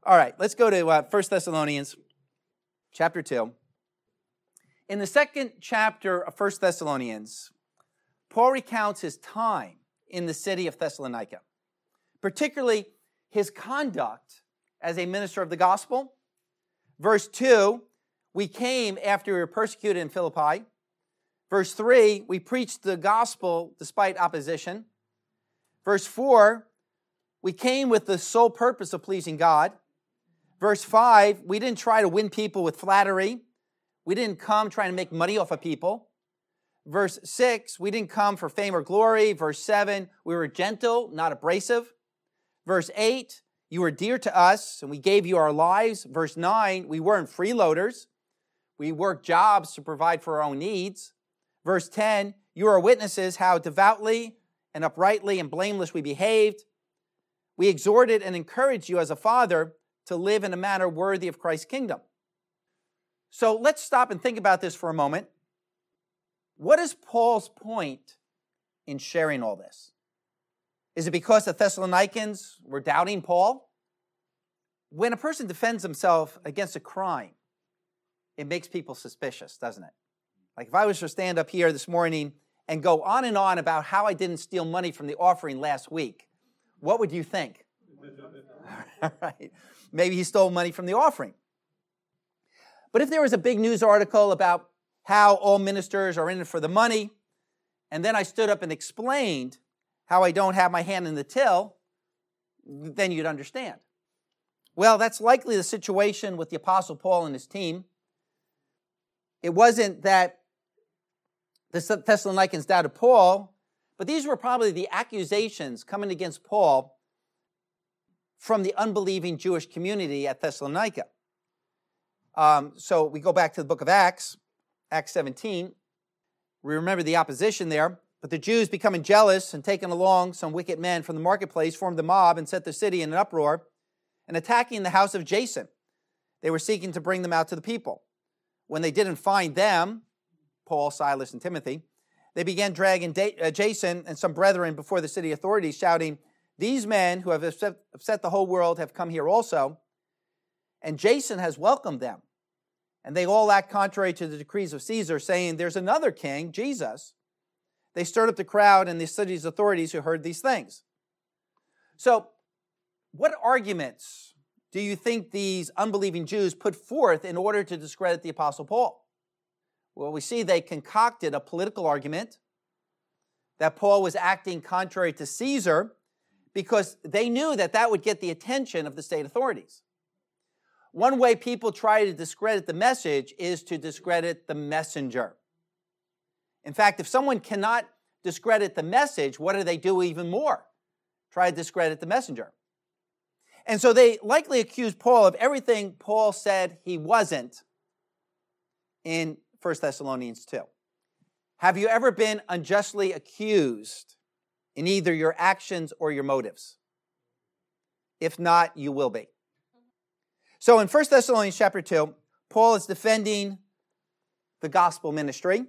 All right, let's go to 1 Thessalonians chapter 2. In the second chapter of 1 Thessalonians, Paul recounts his time in the city of Thessalonica, particularly his conduct as a minister of the gospel. Verse 2, we came after we were persecuted in Philippi. Verse 3, we preached the gospel despite opposition. Verse 4, we came with the sole purpose of pleasing God. Verse 5, we didn't try to win people with flattery. We didn't come trying to make money off of people. Verse 6, we didn't come for fame or glory. Verse 7, we were gentle, not abrasive. Verse 8, you were dear to us, and we gave you our lives. Verse 9, we weren't freeloaders. We worked jobs to provide for our own needs. Verse 10, you are witnesses how devoutly and uprightly and blameless we behaved. We exhorted and encouraged you as a father to live in a manner worthy of Christ's kingdom. So let's stop and think about this for a moment. What is Paul's point in sharing all this? Is it because the Thessalonians were doubting Paul? When a person defends himself against a crime, it makes people suspicious, doesn't it? Like if I was to stand up here this morning and go on and on about how I didn't steal money from the offering last week, what would you think? All right. Maybe he stole money from the offering. But if there was a big news article about how all ministers are in it for the money, and then I stood up and explained how I don't have my hand in the till, then you'd understand. Well, that's likely the situation with the Apostle Paul and his team. It wasn't that the Thessalonians doubted Paul, but these were probably the accusations coming against Paul from the unbelieving Jewish community at Thessalonica. So we go back to the book of Acts, Acts 17. We remember the opposition there. But the Jews, becoming jealous and taking along some wicked men from the marketplace, formed a mob and set the city in an uproar, and attacking the house of Jason. They were seeking to bring them out to the people. When they didn't find them, Paul, Silas, and Timothy, they began dragging Jason and some brethren before the city authorities, shouting, "These men who have upset the whole world have come here also, and Jason has welcomed them. And they all act contrary to the decrees of Caesar, saying, 'There's another king, Jesus.' They stirred up the crowd and the city's authorities who heard these things." So, what arguments do you think these unbelieving Jews put forth in order to discredit the Apostle Paul? Well, we see they concocted a political argument that Paul was acting contrary to Caesar because they knew that that would get the attention of the state authorities. One way people try to discredit the message is to discredit the messenger. In fact, if someone cannot discredit the message, what do they do even more? Try to discredit the messenger. And so they likely accused Paul of everything Paul said he wasn't in 1 Thessalonians 2. Have you ever been unjustly accused in either your actions or your motives? If not, you will be. So in 1 Thessalonians chapter 2, Paul is defending the gospel ministry.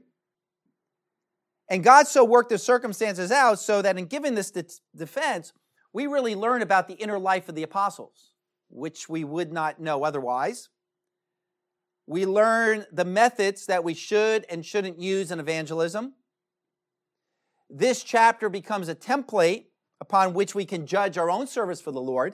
And God so worked the circumstances out so that in giving this defense, we really learn about the inner life of the apostles, which we would not know otherwise. We learn the methods that we should and shouldn't use in evangelism. This chapter becomes a template upon which we can judge our own service for the Lord.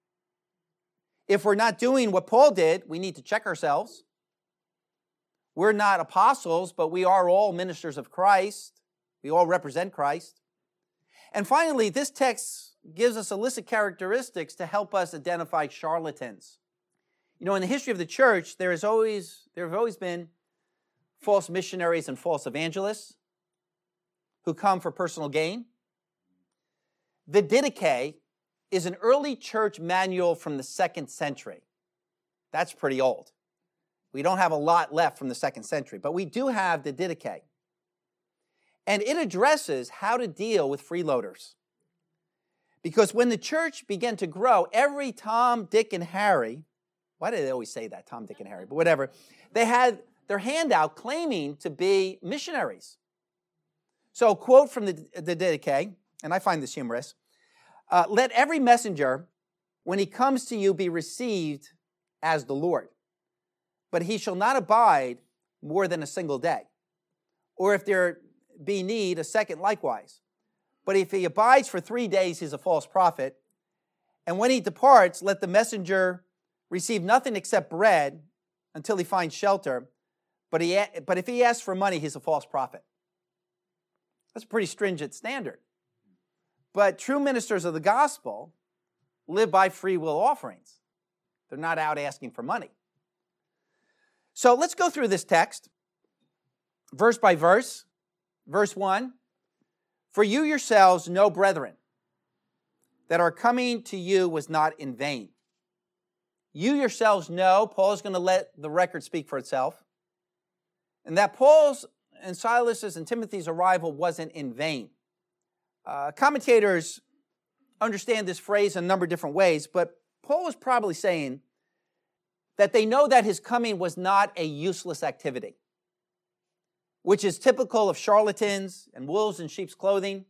If we're not doing what Paul did, we need to check ourselves. We're not apostles, but we are all ministers of Christ. We all represent Christ. And finally, this text gives us a list of characteristics to help us identify charlatans. You know, in the history of the church, there have always been false missionaries and false evangelists who come for personal gain. The Didache is an early church manual from the 2nd century. That's pretty old. We don't have a lot left from the 2nd century, but we do have the Didache. And it addresses how to deal with freeloaders. Because when the church began to grow, every Tom, Dick, and Harry, why do they always say that, Tom, Dick, and Harry? But whatever. They had their hand out claiming to be missionaries. So a quote from the Didache, and I find this humorous, "Let every messenger when he comes to you, be received as the Lord. But he shall not abide more than a single day. Or if there be need, a second likewise. But if he abides for 3 days, he's a false prophet. And when he departs, let the messenger receive nothing except bread until he finds shelter. But if he asks for money, he's a false prophet. That's a pretty stringent standard. But true ministers of the gospel live by free will offerings. They're not out asking for money. So let's go through this text, verse by verse. Verse 1, for you yourselves know, brethren, that our coming to you was not in vain. You yourselves know, Paul's going to let the record speak for itself, and that Paul's and Silas's and Timothy's arrival wasn't in vain. Commentators understand this phrase in a number of different ways, but Paul was probably saying that they know that his coming was not a useless activity, which is typical of charlatans and wolves in sheep's clothing.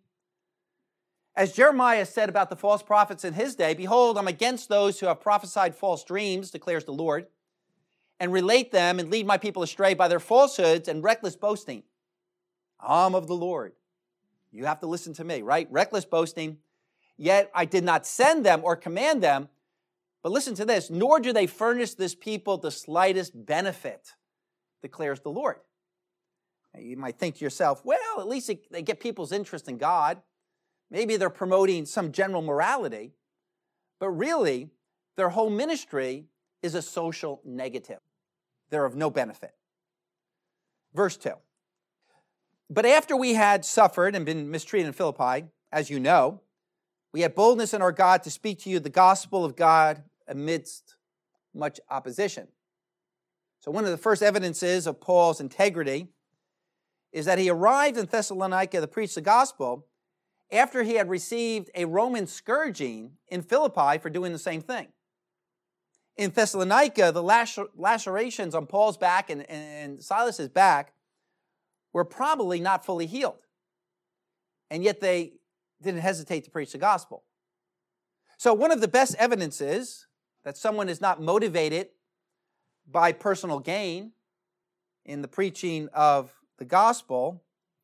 As Jeremiah said about the false prophets in his day, behold, I'm against those who have prophesied false dreams, declares the Lord, and relate them and lead my people astray by their falsehoods and reckless boasting. I'm of the Lord. You have to listen to me, right? Reckless boasting. Yet I did not send them or command them. But listen to this, nor do they furnish this people the slightest benefit, declares the Lord. You might think to yourself, well, at least they get people's interest in God. Maybe they're promoting some general morality. But really, their whole ministry is a social negative. They're of no benefit. Verse 2. But after we had suffered and been mistreated in Philippi, as you know, we had boldness in our God to speak to you the gospel of God amidst much opposition. So one of the first evidences of Paul's integrity is that he arrived in Thessalonica to preach the gospel after he had received a Roman scourging in Philippi for doing the same thing. In Thessalonica, the lacerations on Paul's back and Silas's back were probably not fully healed. And yet they didn't hesitate to preach the gospel. So one of the best evidences that someone is not motivated by personal gain in the preaching of the gospel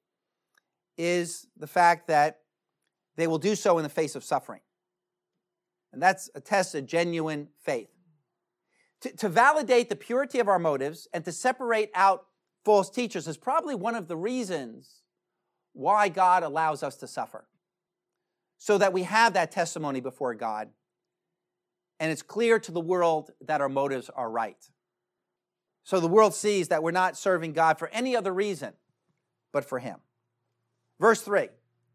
is the fact that they will do so in the face of suffering. And that's a test of genuine faith. To validate the purity of our motives and to separate out false teachers is probably one of the reasons why God allows us to suffer. So that we have that testimony before God, and it's clear to the world that our motives are right. So the world sees that we're not serving God for any other reason but for Him. Verse 3.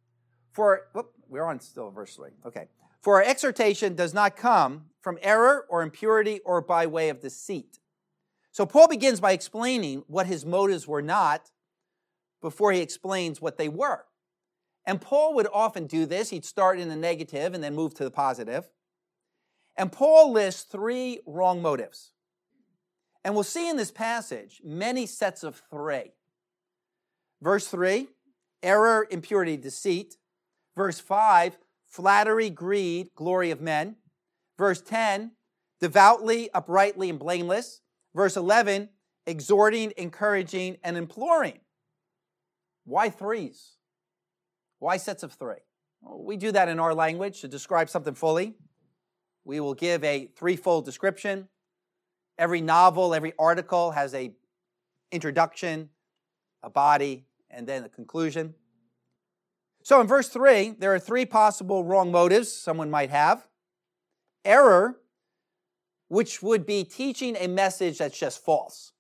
We're on still verse 3. Okay. For our exhortation does not come from error or impurity or by way of deceit. So Paul begins by explaining what his motives were not before he explains what they were. And Paul would often do this. He'd start in the negative and then move to the positive. And Paul lists 3 wrong motives. And we'll see in this passage many sets of 3. Verse 3, error, impurity, deceit. Verse 5, flattery, greed, glory of men. Verse 10, devoutly, uprightly, and blameless. Verse 11, exhorting, encouraging, and imploring. Why 3s? Why sets of 3? Well, we do that in our language to describe something fully. We will give a 3-fold description. Every novel, every article has an introduction, a body, and then a conclusion. So in verse 3, there are 3 possible wrong motives someone might have. Error, which would be teaching a message that's just false.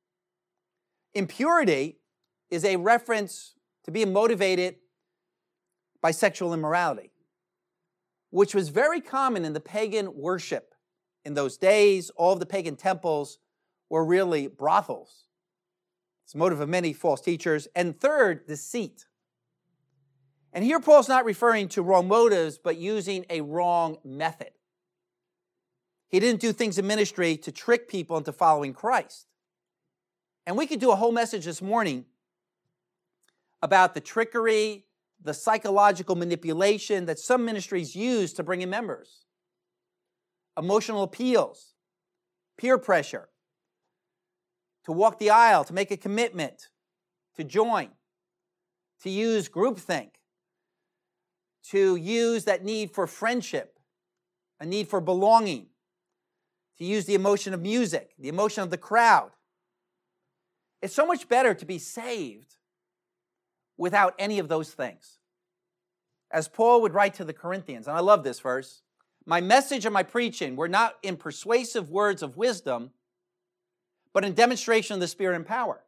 Impurity is a reference to being motivated by sexual immorality, which was very common in the pagan worship. In those days, all of the pagan temples were really brothels. It's the motive of many false teachers. And third, deceit. And here Paul's not referring to wrong motives, but using a wrong method. He didn't do things in ministry to trick people into following Christ. And we could do a whole message this morning about the trickery, the psychological manipulation that some ministries use to bring in members. emotional appeals, peer pressure, to walk the aisle, to make a commitment, to join, to use groupthink, to use that need for friendship, a need for belonging, to use the emotion of music, the emotion of the crowd. It's so much better to be saved without any of those things. As Paul would write to the Corinthians, and I love this verse, my message and my preaching were not in persuasive words of wisdom, but in demonstration of the Spirit and power,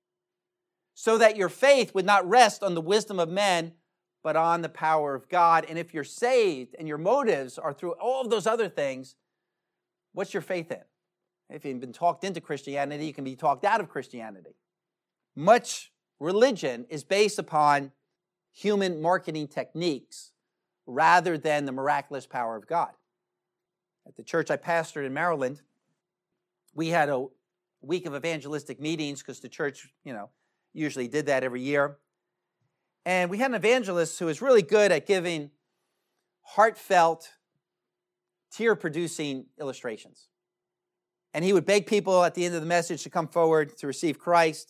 so that your faith would not rest on the wisdom of men, but on the power of God. And if you're saved and your motives are through all of those other things, what's your faith in? If you've been talked into Christianity, you can be talked out of Christianity. Much religion is based upon human marketing techniques rather than the miraculous power of God. At the church I pastored in Maryland, we had a week of evangelistic meetings because the church, usually did that every year. And we had an evangelist who was really good at giving heartfelt, tear-producing illustrations. And he would beg people at the end of the message to come forward to receive Christ.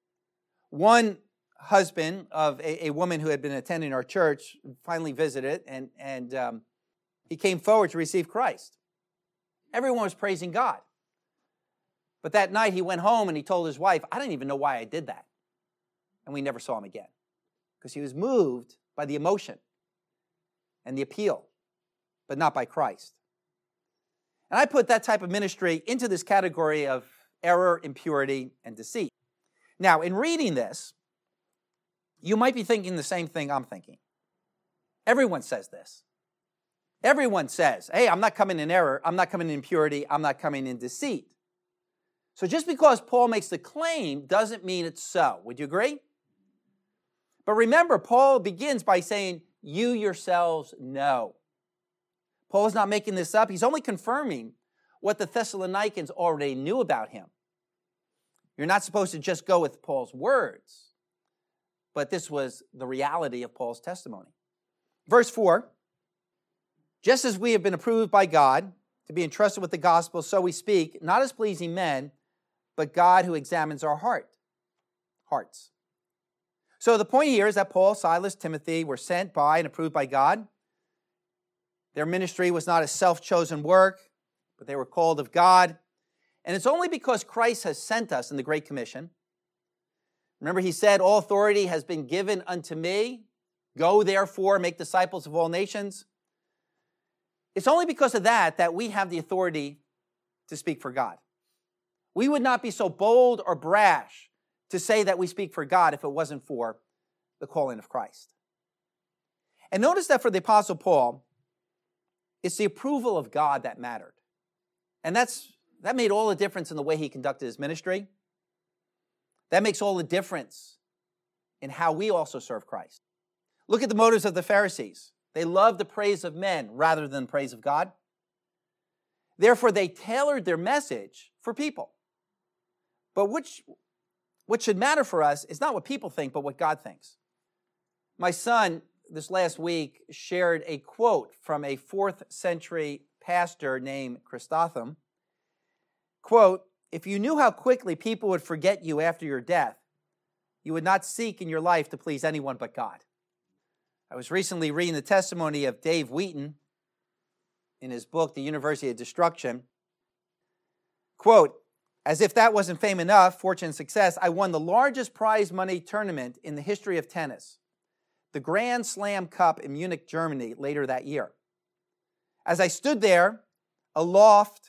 One husband of a woman who had been attending our church finally visited, and he came forward to receive Christ. Everyone was praising God. But that night he went home and he told his wife, I didn't even know why I did that. And we never saw him again because he was moved by the emotion and the appeal, but not by Christ. And I put that type of ministry into this category of error, impurity, and deceit. Now, in reading this, you might be thinking the same thing I'm thinking. Everyone says this. Everyone says, hey, I'm not coming in error, I'm not coming in impurity, I'm not coming in deceit. So just because Paul makes the claim doesn't mean it's so. Would you agree? But remember, Paul begins by saying, you yourselves know. Paul is not making this up. He's only confirming what the Thessalonians already knew about him. You're not supposed to just go with Paul's words, but this was the reality of Paul's testimony. Verse 4, just as we have been approved by God to be entrusted with the gospel, so we speak, not as pleasing men, but God who examines our hearts. So the point here is that Paul, Silas, Timothy were sent by and approved by God. Their ministry was not a self-chosen work, but they were called of God. And it's only because Christ has sent us in the Great Commission. Remember, he said, all authority has been given unto me. Go, therefore, make disciples of all nations. It's only because of that we have the authority to speak for God. We would not be so bold or brash to say that we speak for God if it wasn't for the calling of Christ. And notice that for the Apostle Paul, it's the approval of God that mattered. And that made all the difference in the way he conducted his ministry. That makes all the difference in how we also serve Christ. Look at the motives of the Pharisees. They loved the praise of men rather than praise of God. Therefore, they tailored their message for people. But what should matter for us is not what people think, but what God thinks. My son, this last week, shared a quote from a 4th century pastor named Chrysostom. Quote, if you knew how quickly people would forget you after your death, you would not seek in your life to please anyone but God. I was recently reading the testimony of Dave Wheaton in his book, The University of Destruction. Quote, as if that wasn't fame enough, fortune and success, I won the largest prize money tournament in the history of tennis, the Grand Slam Cup in Munich, Germany, later that year. As I stood there, aloft,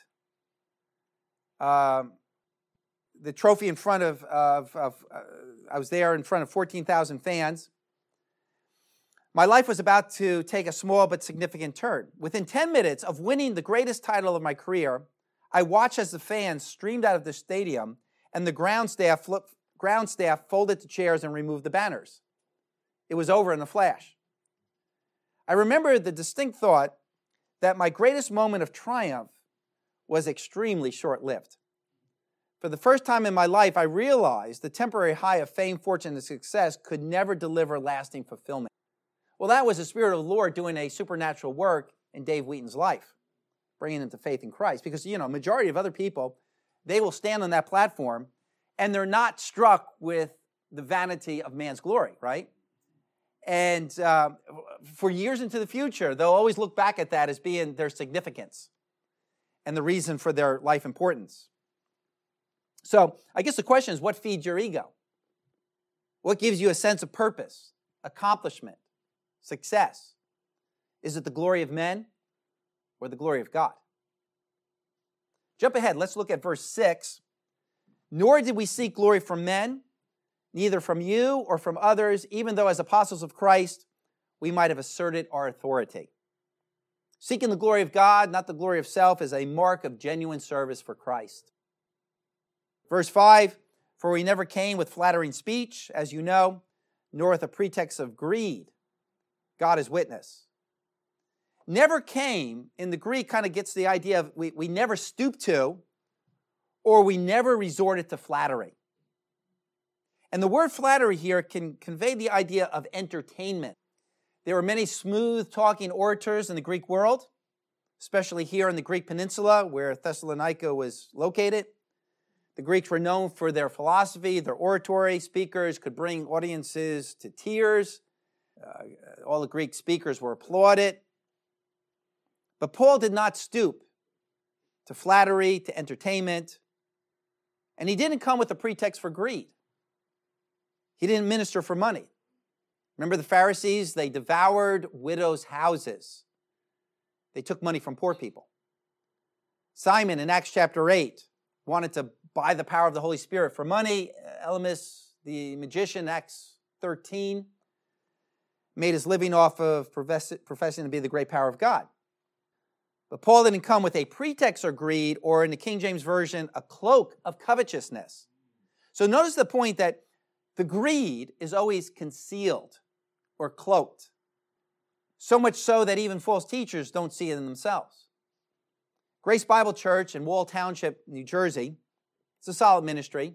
the trophy in front of I was there in front of 14,000 fans. My life was about to take a small but significant turn. Within 10 minutes of winning the greatest title of my career, I watched as the fans streamed out of the stadium and the ground staff folded the chairs and removed the banners. It was over in a flash. I remember the distinct thought that my greatest moment of triumph was extremely short-lived. For the first time in my life, I realized the temporary high of fame, fortune, and success could never deliver lasting fulfillment. Well, that was the Spirit of the Lord doing a supernatural work in Dave Wheaton's life. bringing them to faith in Christ. Because, majority of other people, they will stand on that platform and they're not struck with the vanity of man's glory, right? And for years into the future, they'll always look back at that as being their significance and the reason for their life importance. So I guess the question is, what feeds your ego? What gives you a sense of purpose, accomplishment, success? Is it the glory of men or the glory of God? Jump ahead. Let's look at verse 6. Nor did we seek glory from men, neither from you or from others, even though as apostles of Christ we might have asserted our authority. Seeking the glory of God, not the glory of self, is a mark of genuine service for Christ. Verse 5, for we never came with flattering speech, as you know, nor with a pretext of greed. God is witness. Never came, in the Greek, kind of gets the idea of we never stooped to, or we never resorted to flattery. And the word flattery here can convey the idea of entertainment. There were many smooth-talking orators in the Greek world, especially here in the Greek peninsula where Thessalonica was located. The Greeks were known for their philosophy, their oratory. Speakers could bring audiences to tears. All the Greek speakers were applauded. But Paul did not stoop to flattery, to entertainment, and he didn't come with a pretext for greed. He didn't minister for money. Remember the Pharisees? They devoured widows' houses. They took money from poor people. Simon in Acts chapter 8 wanted to buy the power of the Holy Spirit for money. Elymas, the magician, Acts 13, made his living off of professing to be the great power of God. But Paul didn't come with a pretext or greed, or in the King James Version, a cloak of covetousness. So notice the point that the greed is always concealed or cloaked. So much so that even false teachers don't see it in themselves. Grace Bible Church in Wall Township, New Jersey, it's a solid ministry.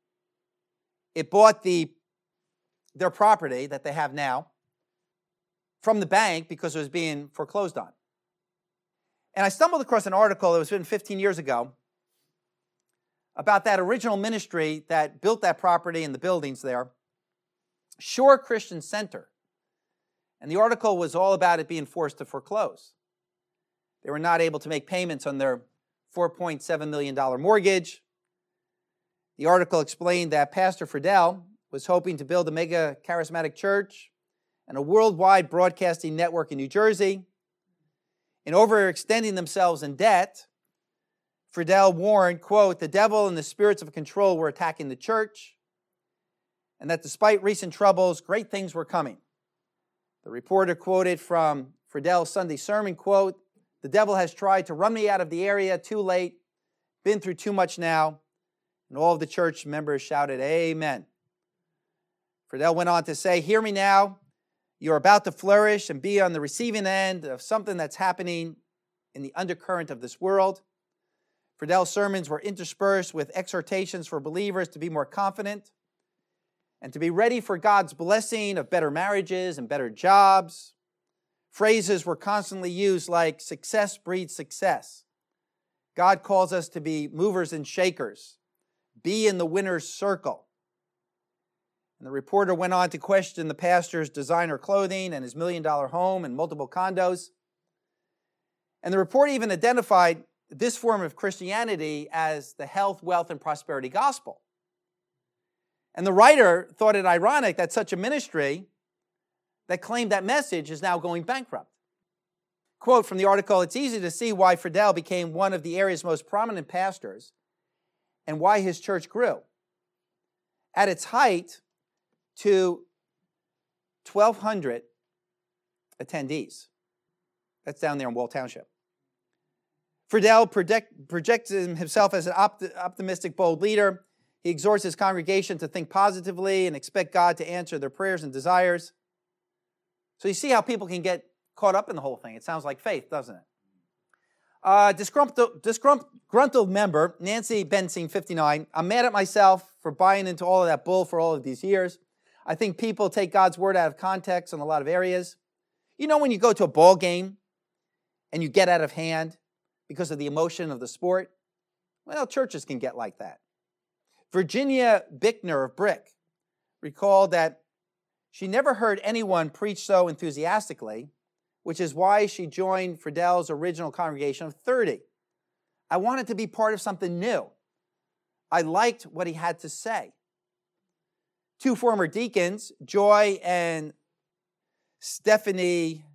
It bought their property that they have now from the bank because it was being foreclosed on. And I stumbled across an article that was written 15 years ago about that original ministry that built that property and the buildings there, Shore Christian Center. And the article was all about it being forced to foreclose. They were not able to make payments on their $4.7 million mortgage. The article explained that Pastor Friedel was hoping to build a mega charismatic church and a worldwide broadcasting network in New Jersey. In overextending themselves in debt, Friedel warned, quote, the devil and the spirits of control were attacking the church, and that despite recent troubles, great things were coming. The reporter quoted from Friedel's Sunday sermon, quote, the devil has tried to run me out of the area, too late, been through too much now, and all of the church members shouted, amen. Friedel went on to say, hear me now, you're about to flourish and be on the receiving end of something that's happening in the undercurrent of this world. Friedel's sermons were interspersed with exhortations for believers to be more confident and to be ready for God's blessing of better marriages and better jobs. Phrases were constantly used like success breeds success. God calls us to be movers and shakers. Be in the winner's circle. And the reporter went on to question the pastor's designer clothing and his $1 million home and multiple condos. And the report even identified this form of Christianity as the health, wealth, and prosperity gospel. And the writer thought it ironic that such a ministry that claimed that message is now going bankrupt. Quote from the article, it's easy to see why Friedel became one of the area's most prominent pastors and why his church grew. At its height, to 1,200 attendees. That's down there in Wall Township. Friedel projects himself as an optimistic, bold leader. He exhorts his congregation to think positively and expect God to answer their prayers and desires. So you see how people can get caught up in the whole thing. It sounds like faith, doesn't it? Disgruntled member, Nancy Bensing, 59. I'm mad at myself for buying into all of that bull for all of these years. I think people take God's word out of context in a lot of areas. You know when you go to a ball game and you get out of hand because of the emotion of the sport. Well, churches can get like that. Virginia Bickner of Brick recalled that she never heard anyone preach so enthusiastically, which is why she joined Friedel's original congregation of 30. I wanted to be part of something new. I liked what he had to say. Two former deacons, Joy and Stephanie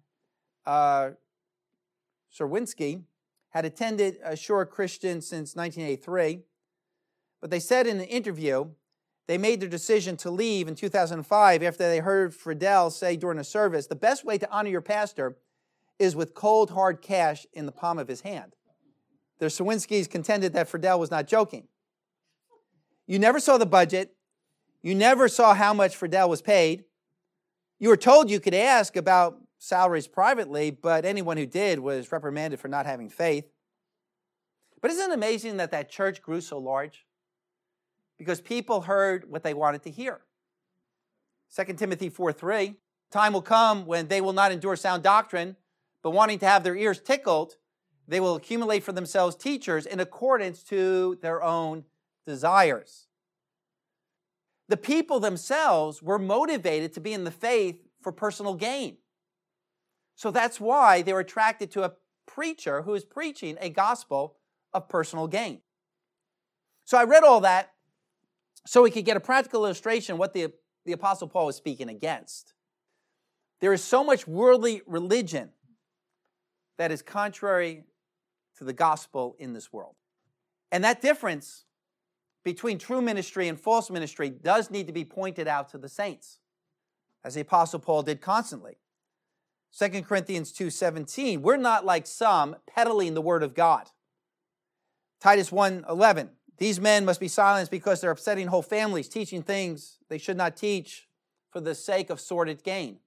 Serwinski, had attended Shore Christian since 1983, but they said in an interview they made their decision to leave in 2005 after they heard Friedel say during a service, the best way to honor your pastor is with cold, hard cash in the palm of his hand. The Serwinskis contended that Friedel was not joking. You never saw the budget. You never saw how much Friedel was paid. You were told you could ask about salaries privately, but anyone who did was reprimanded for not having faith. But isn't it amazing that that church grew so large? Because people heard what they wanted to hear. 2 Timothy 4:3, time will come when they will not endure sound doctrine, but wanting to have their ears tickled, they will accumulate for themselves teachers in accordance to their own desires. The people themselves were motivated to be in the faith for personal gain. So that's why they were attracted to a preacher who is preaching a gospel of personal gain. So I read all that so we could get a practical illustration of what the Apostle Paul was speaking against. There is so much worldly religion that is contrary to the gospel in this world. And that difference between true ministry and false ministry does need to be pointed out to the saints, as the Apostle Paul did constantly. 2 Corinthians 2:17, we're not like some peddling the word of God. Titus 1:11, these men must be silenced because they're upsetting whole families, teaching things they should not teach for the sake of sordid gain.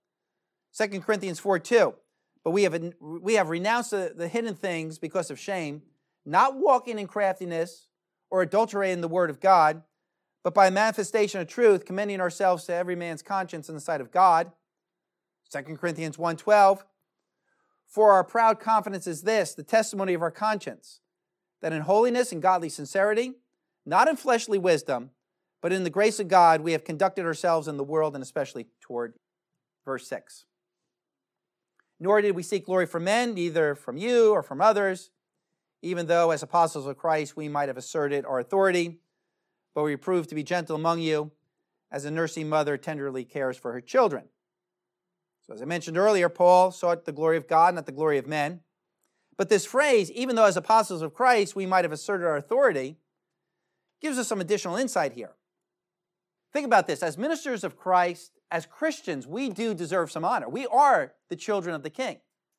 2 Corinthians 4:2, but we have renounced the hidden things because of shame, not walking in craftiness or adulterating the word of God, but by manifestation of truth, commending ourselves to every man's conscience in the sight of God. 2 Corinthians 1:12, for our proud confidence is this, the testimony of our conscience, that in holiness and godly sincerity, not in fleshly wisdom, but in the grace of God, we have conducted ourselves in the world and especially toward verse 6. Nor did we seek glory from men, neither from you or from others, even though as apostles of Christ we might have asserted our authority, but we proved to be gentle among you, as a nursing mother tenderly cares for her children. So as I mentioned earlier, Paul sought the glory of God, not the glory of men. But this phrase, even though as apostles of Christ we might have asserted our authority, gives us some additional insight here. Think about this. As ministers of Christ, as Christians, we do deserve some honor. We are the children of the King.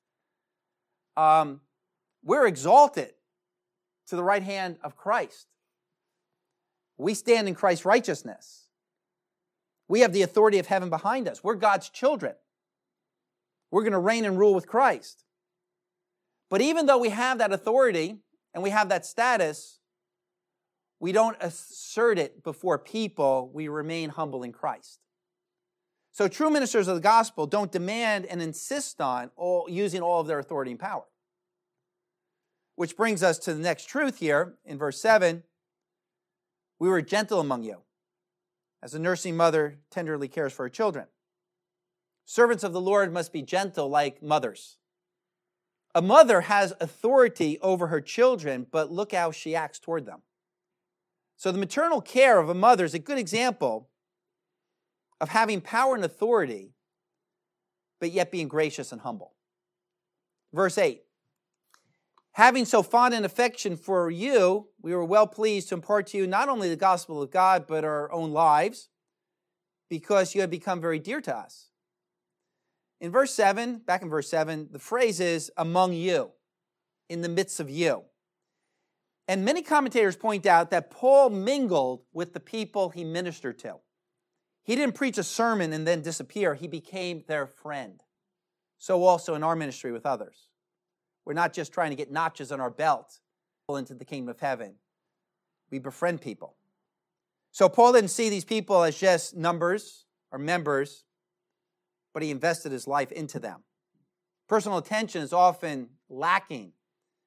We're exalted to the right hand of Christ. We stand in Christ's righteousness. We have the authority of heaven behind us. We're God's children. We're going to reign and rule with Christ. But even though we have that authority and we have that status, we don't assert it before people. We remain humble in Christ. So true ministers of the gospel don't demand and insist on using all of their authority and power. Which brings us to the next truth here in verse 7. We were gentle among you, as a nursing mother tenderly cares for her children. Servants of the Lord must be gentle like mothers. A mother has authority over her children, but look how she acts toward them. So the maternal care of a mother is a good example of having power and authority, but yet being gracious and humble. Verse 8. Having so fond an affection for you, we were well pleased to impart to you not only the gospel of God, but our own lives, because you have become very dear to us. In verse 7, back in verse 7, the phrase is among you, in the midst of you. And many commentators point out that Paul mingled with the people he ministered to. He didn't preach a sermon and then disappear. He became their friend. So also in our ministry with others. We're not just trying to get notches on our belt into the kingdom of heaven. We befriend people. So Paul didn't see these people as just numbers or members, but he invested his life into them. Personal attention is often lacking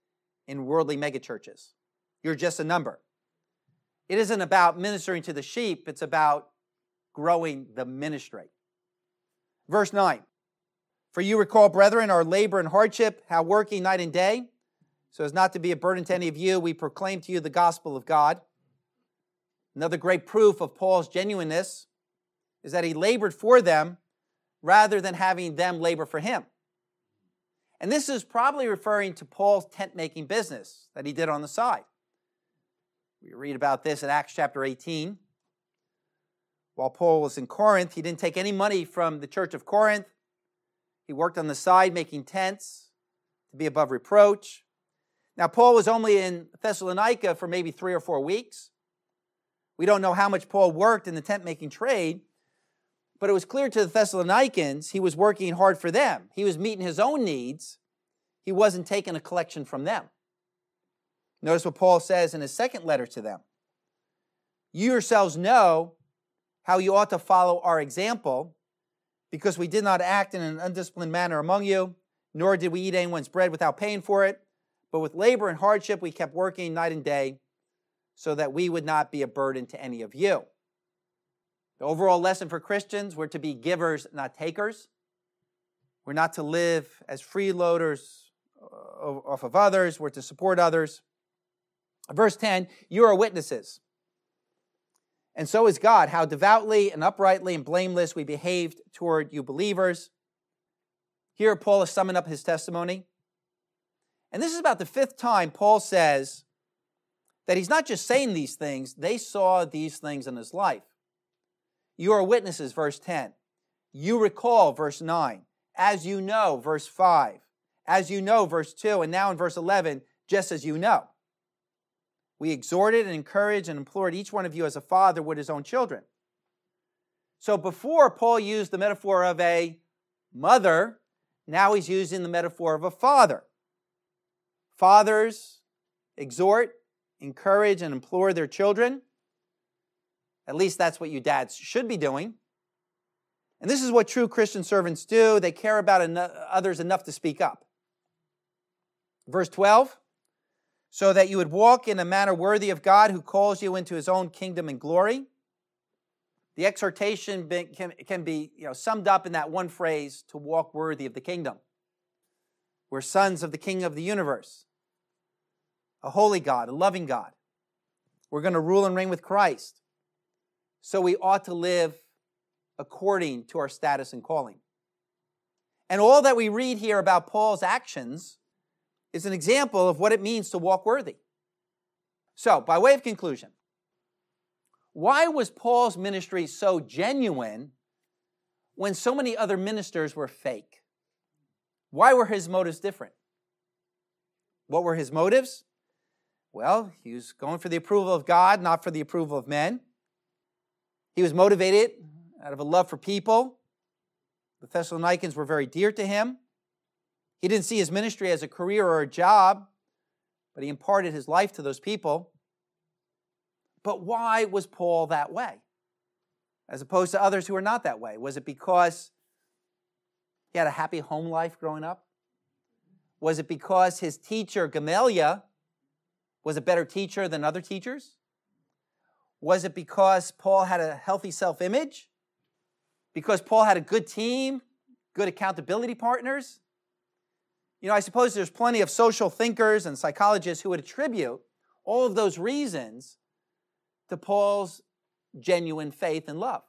in worldly megachurches. You're just a number. It isn't about ministering to the sheep, it's about growing the ministry. Verse 9, for you recall, brethren, our labor and hardship, how working night and day, so as not to be a burden to any of you, we proclaim to you the gospel of God. Another great proof of Paul's genuineness is that he labored for them rather than having them labor for him. And this is probably referring to Paul's tent-making business that he did on the side. We read about this in Acts chapter 18. While Paul was in Corinth, he didn't take any money from the church of Corinth. He worked on the side making tents to be above reproach. Now, Paul was only in Thessalonica for maybe 3 or 4 weeks. We don't know how much Paul worked in the tent-making trade, but it was clear to the Thessalonians he was working hard for them. He was meeting his own needs. He wasn't taking a collection from them. Notice what Paul says in his second letter to them. You yourselves know how you ought to follow our example, because we did not act in an undisciplined manner among you, nor did we eat anyone's bread without paying for it, but with labor and hardship we kept working night and day, so that we would not be a burden to any of you. The overall lesson for Christians, we're to be givers, not takers. We're not to live as freeloaders off of others. We're to support others. Verse 10, you are witnesses. And so is God, how devoutly and uprightly and blameless we behaved toward you believers. Here Paul is summing up his testimony. And this is about the 5th time Paul says that he's not just saying these things, they saw these things in his life. You are witnesses, verse 10. You recall, verse 9. As you know, verse 5. As you know, verse 2. And now in verse 11, just as you know. We exhorted and encouraged and implored each one of you as a father would his own children. So before Paul used the metaphor of a mother, now he's using the metaphor of a father. Fathers exhort, encourage, and implore their children. At least that's what you dads should be doing. And this is what true Christian servants do. They care about others enough to speak up. Verse 12, so that you would walk in a manner worthy of God who calls you into his own kingdom and glory. The exhortation can be summed up in that one phrase, to walk worthy of the kingdom. We're sons of the King of the universe, a holy God, a loving God. We're going to rule and reign with Christ. So we ought to live according to our status and calling. And all that we read here about Paul's actions is an example of what it means to walk worthy. So, by way of conclusion, why was Paul's ministry so genuine when so many other ministers were fake? Why were his motives different? What were his motives? Well, he was going for the approval of God, not for the approval of men. He was motivated out of a love for people. The Thessalonians were very dear to him. He didn't see his ministry as a career or a job, but he imparted his life to those people. But why was Paul that way, as opposed to others who are not that way? Was it because he had a happy home life growing up? Was it because his teacher, Gamaliel, was a better teacher than other teachers? Was it because Paul had a healthy self-image? Because Paul had a good team, good accountability partners? I suppose there's plenty of social thinkers and psychologists who would attribute all of those reasons to Paul's genuine faith and love.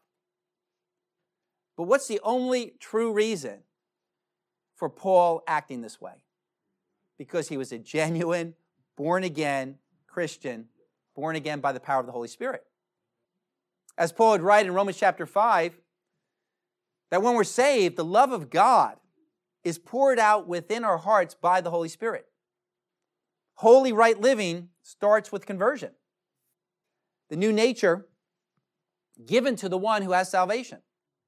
But what's the only true reason for Paul acting this way? Because he was a genuine, born-again Christian, born again by the power of the Holy Spirit. As Paul would write in Romans chapter 5, that when we're saved, the love of God is poured out within our hearts by the Holy Spirit. Holy right living starts with conversion. The new nature given to the one who has salvation.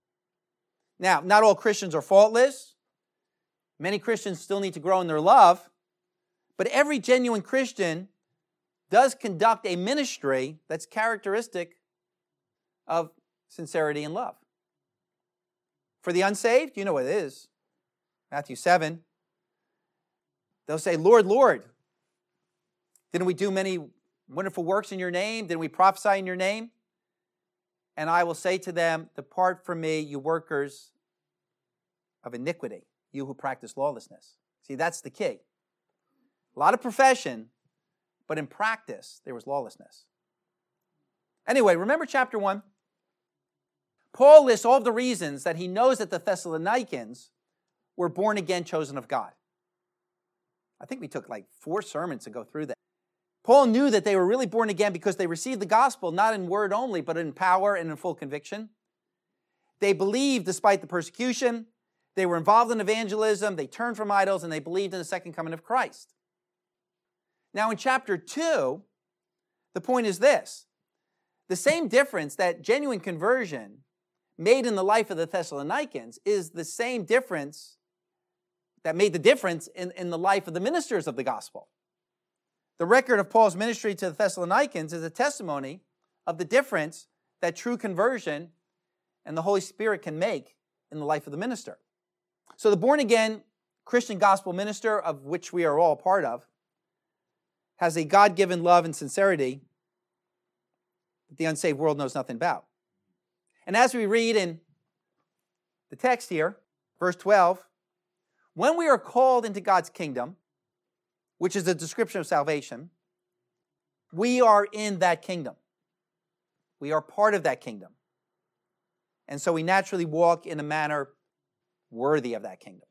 Now, not all Christians are faultless. Many Christians still need to grow in their love. But every genuine Christian does conduct a ministry that's characteristic of sincerity and love. For the unsaved, you know what it is. Matthew 7. They'll say, Lord, Lord, Didn't we do many wonderful works in your name? Didn't we prophesy in your name? And I will say to them, depart from me, you workers of iniquity, you who practice lawlessness. See, that's the key. A lot of profession, but in practice, there was lawlessness. Anyway, remember chapter 1? Paul lists all of the reasons that he knows that the Thessalonians were born again, chosen of God. I think we took like 4 sermons to go through that. Paul knew that they were really born again because they received the gospel, not in word only, but in power and in full conviction. They believed despite the persecution. They were involved in evangelism. They turned from idols, and they believed in the second coming of Christ. Now in chapter 2, the point is this. The same difference that genuine conversion made in the life of the Thessalonians is the same difference that made the difference in the life of the ministers of the gospel. The record of Paul's ministry to the Thessalonians is a testimony of the difference that true conversion and the Holy Spirit can make in the life of the minister. So the born-again Christian gospel minister, of which we are all part of, has a God-given love and sincerity that the unsaved world knows nothing about. And as we read in the text here, verse 12, when we are called into God's kingdom, which is a description of salvation, we are in that kingdom. We are part of that kingdom. And so we naturally walk in a manner worthy of that kingdom.